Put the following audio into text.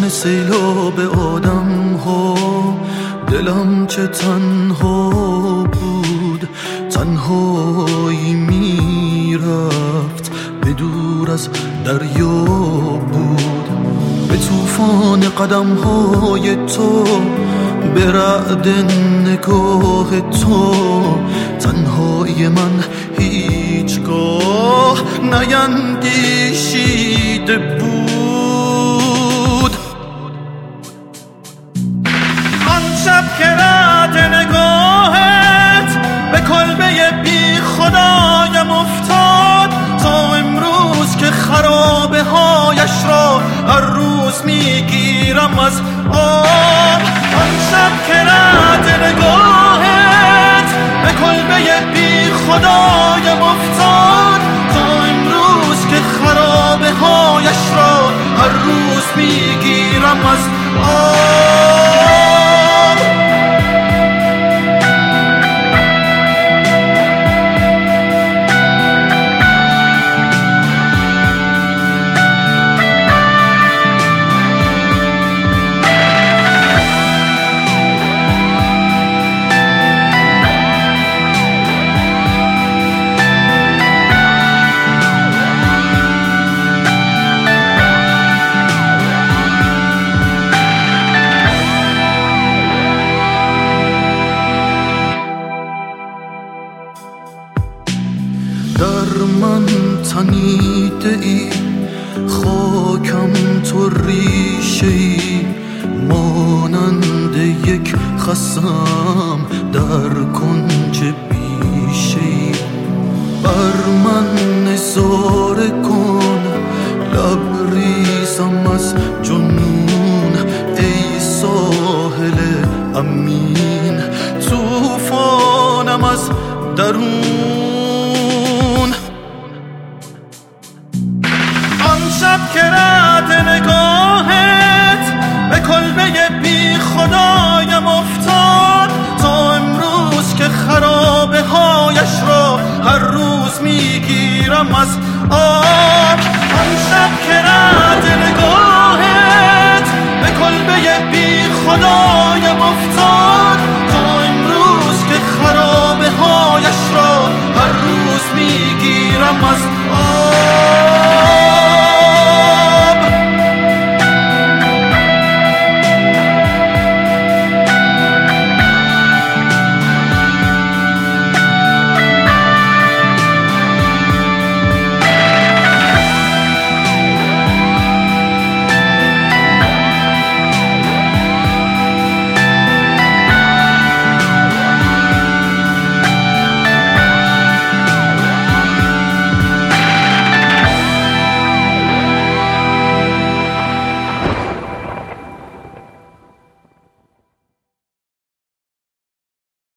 سیلاب آدم ها دلم چه تنها بود، تنهایی میرفت به دور از دریا بود. به طوفان قدم های تو، به رعد نگاه تو، تنهایی من هیچگاه نیندیشیده بود. آن شب که رعد نگاهت به کلبه بی خدایم افتاد، تا امروز که خرابه هایش را هر روز میگیرم از آب. آن شب که رعد نگاهت به کلبه بی خدایم افتاد، تا امروز که خرابه هایش را هر روز میگیرم از آب. در من تنیده ای خاکم تو ریشه ای، مانند یک خصم در کنج بیشه ای. بر من نظاره کن لبریزم از جنون، ای ساحل امین طوفانم از درون.